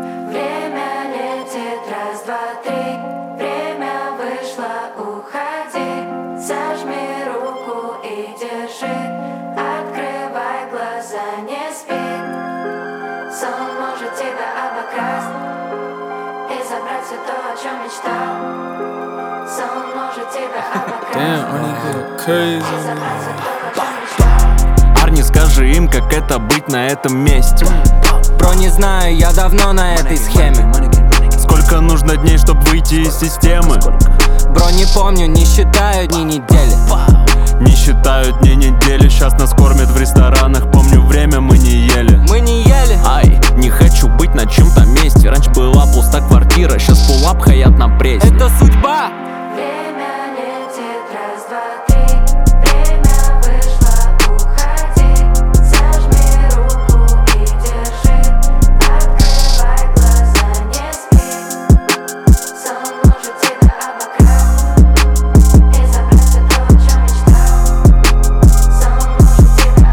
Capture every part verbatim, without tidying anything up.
Время летит, раз, два, три. Время вышло, уходи. Зажми руку и держи. Открывай глаза, не спи. Сон может тебя обокрасть и забрать все то, о чем мечтал. Сон может тебя обокрасть и забрать все то, о чем мечтал. Парни, скажи им, как это быть на этом месте. Бро, не знаю, я давно на этой схеме. Сколько нужно дней, чтобы выйти из системы? Бро, не помню, не считаю дни недели. Не считаю дни недели, сейчас нас кормят в ресторанах. Помню, время мы не ели. Мы не ели. Ай, не хочу быть на чем-то месте. Раньше была пуста квартира, сейчас пулап хаят на прессе. Это судьба. Время летит, раз, два, три. Время вышло, уходи. Зажми руку и держи. Открывай глаза, не спи. Сон может тебя обокрасть и забрать все то, о чем мечтал. Сон может тебя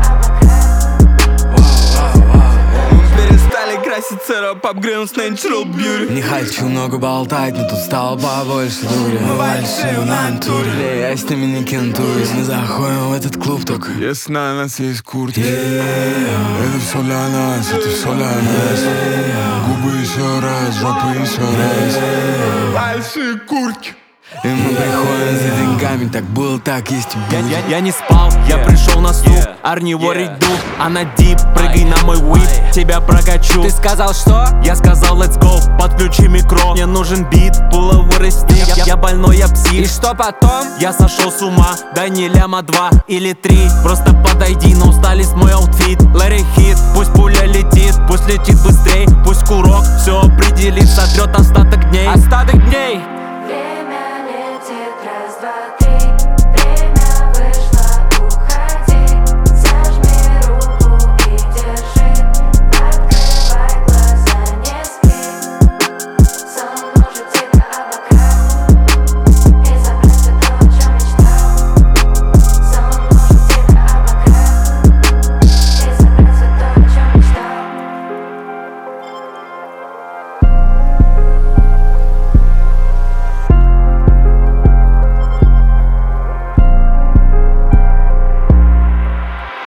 обокрасть. Мы перестали краситься, рэп апгрейд с natural beauty. Не хочу много болтать, но тут стало побольше дури. Мы большие на антуре, я с ними не кентуюсь. Мы заходим в этот клуб только Если на нас есть куртки, это все для нас, это все для нас. Губы еще раз, жопа еще раз. Большие куртки. и мы приходим за деньгами, так было, так есть и Я, будет. я, я не спал, я пришел на стук. Арни ворить дух, а на дип, прыгай на мой whip, тебя прокачу. Ты сказал что? Я сказал let's go, подключи микро. Мне нужен бит, пула вырасти. Я, я больной, я И псих. что потом? Я сошел с ума, дай не ляма два или три. Просто подойди, но устали с мой аутфит. Let it hit, пусть пуля летит, пусть летит быстрей, пусть кур